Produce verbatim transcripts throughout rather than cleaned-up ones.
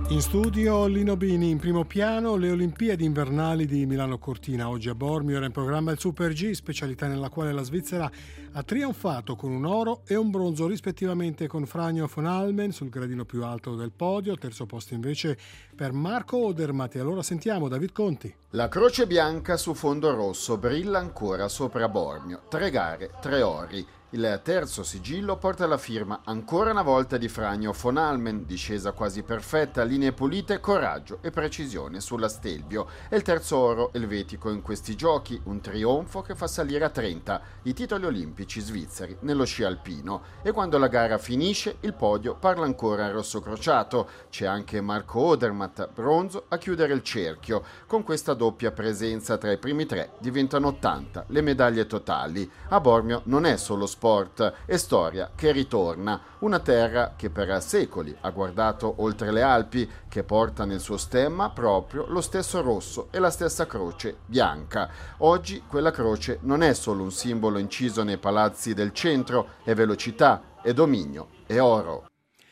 In studio Lino Bini, in primo piano le Olimpiadi invernali di Milano Cortina. Oggi a Bormio era in programma il Super G, specialità nella quale la Svizzera ha trionfato con un oro e un bronzo rispettivamente con Franjo von Halmen sul gradino più alto del podio, terzo posto invece per Marco Odermatt. E allora sentiamo David Conti. La croce bianca su fondo rosso brilla ancora sopra Bormio. Tre gare, tre ori. Il terzo sigillo porta la firma ancora una volta di Franjo von Halmen, discesa quasi perfetta, linee pulite, coraggio e precisione sulla Stelvio. E il terzo oro elvetico in questi giochi, un trionfo che fa salire a trenta i titoli olimpici svizzeri nello sci alpino. E quando la gara finisce, il podio parla ancora in rosso crociato. C'è anche Marco Odermatt, bronzo, a chiudere il cerchio. Con questa doppia presenza tra i primi tre diventano ottanta le medaglie totali. A Bormio non è solo sport. Sport e storia che ritorna, una terra che per secoli ha guardato oltre le Alpi, che porta nel suo stemma proprio lo stesso rosso e la stessa croce bianca. Oggi quella croce non è solo un simbolo inciso nei palazzi del centro, è velocità, è dominio, è oro.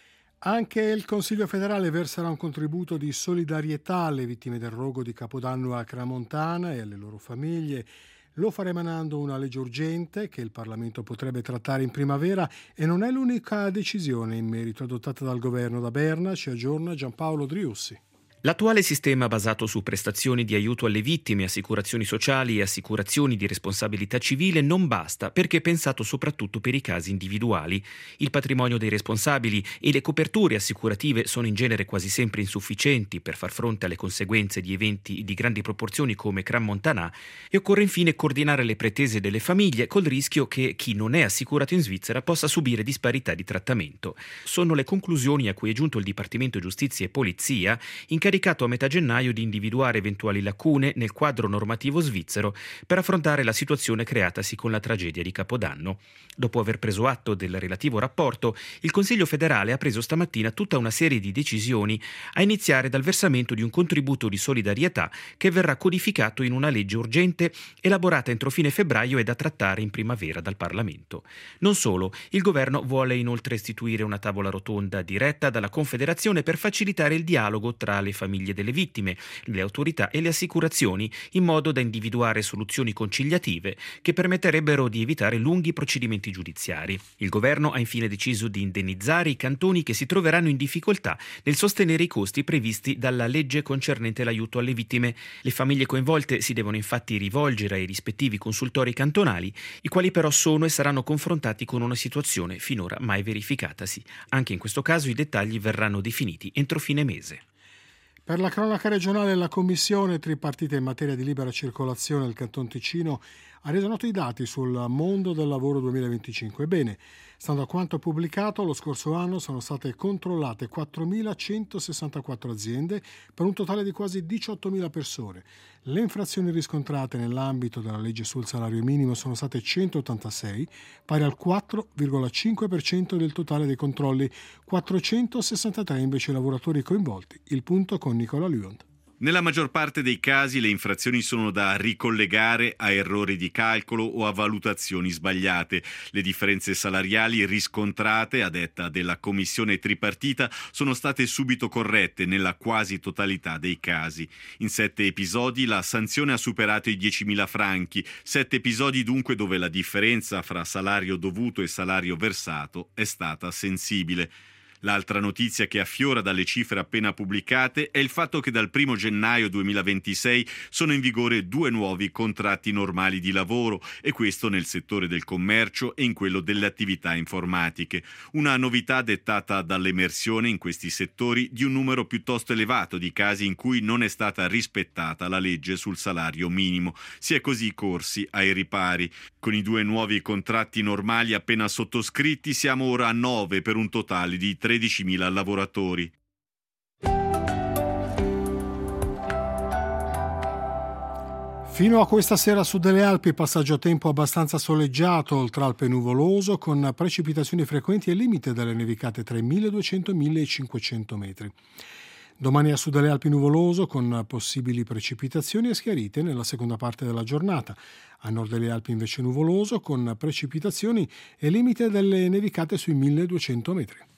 Anche il Consiglio federale verserà un contributo di solidarietà alle vittime del rogo di Capodanno a Crans-Montana e alle loro famiglie. Lo farà emanando una legge urgente che il Parlamento potrebbe trattare in primavera e non è l'unica decisione in merito adottata dal governo. Da Berna ci aggiorna Giampaolo Driussi. L'attuale sistema basato su prestazioni di aiuto alle vittime, assicurazioni sociali e assicurazioni di responsabilità civile non basta perché è pensato soprattutto per i casi individuali. Il patrimonio dei responsabili e le coperture assicurative sono in genere quasi sempre insufficienti per far fronte alle conseguenze di eventi di grandi proporzioni come Crans-Montana e occorre infine coordinare le pretese delle famiglie col rischio che chi non è assicurato in Svizzera possa subire disparità di trattamento. Sono le conclusioni a cui è giunto il Dipartimento Giustizia e Polizia, incaricato a metà gennaio di individuare eventuali lacune nel quadro normativo svizzero per affrontare la situazione creatasi con la tragedia di Capodanno. Dopo aver preso atto del relativo rapporto, il Consiglio federale ha preso stamattina tutta una serie di decisioni, a iniziare dal versamento di un contributo di solidarietà che verrà codificato in una legge urgente elaborata entro fine febbraio e da trattare in primavera dal Parlamento. Non solo, il governo vuole inoltre istituire una tavola rotonda diretta dalla Confederazione per facilitare il dialogo tra le famiglie delle vittime, le autorità e le assicurazioni, in modo da individuare soluzioni conciliative che permetterebbero di evitare lunghi procedimenti giudiziari. Il governo ha infine deciso di indennizzare i cantoni che si troveranno in difficoltà nel sostenere i costi previsti dalla legge concernente l'aiuto alle vittime. Le famiglie coinvolte si devono infatti rivolgere ai rispettivi consultori cantonali, i quali però sono e saranno confrontati con una situazione finora mai verificatasi. Anche in questo caso i dettagli verranno definiti entro fine mese. Per la cronaca regionale, la Commissione tripartita in materia di libera circolazione del Canton Ticino ha reso noti i dati sul mondo del lavoro duemilaventicinque. Ebbene, stando a quanto pubblicato, lo scorso anno sono state controllate quattromilacentosessantaquattro aziende per un totale di quasi diciottomila persone. Le infrazioni riscontrate nell'ambito della legge sul salario minimo sono state centottantasei, pari al quattro virgola cinque per cento del totale dei controlli, quattrocentosessantatré invece i lavoratori coinvolti. Il punto con Nicola Luond. Nella maggior parte dei casi le infrazioni sono da ricollegare a errori di calcolo o a valutazioni sbagliate. Le differenze salariali riscontrate, a detta della commissione tripartita, sono state subito corrette nella quasi totalità dei casi. In sette episodi la sanzione ha superato i diecimila franchi, sette episodi dunque dove la differenza fra salario dovuto e salario versato è stata sensibile. L'altra notizia che affiora dalle cifre appena pubblicate è il fatto che dal primo gennaio duemilaventisei sono in vigore due nuovi contratti normali di lavoro, e questo nel settore del commercio e in quello delle attività informatiche. Una novità dettata dall'emersione in questi settori di un numero piuttosto elevato di casi in cui non è stata rispettata la legge sul salario minimo. Si è così corsi ai ripari. Con i due nuovi contratti normali appena sottoscritti siamo ora a nove per un totale di tredicimila lavoratori. Fino a questa sera su delle Alpi passaggio a tempo abbastanza soleggiato, oltre Alpe nuvoloso, con precipitazioni frequenti e limite delle nevicate tra i milleduecento e i millecinquecento metri. Domani a sud delle Alpi nuvoloso, con possibili precipitazioni e schiarite nella seconda parte della giornata. A nord delle Alpi invece nuvoloso, con precipitazioni e limite delle nevicate sui milleduecento metri.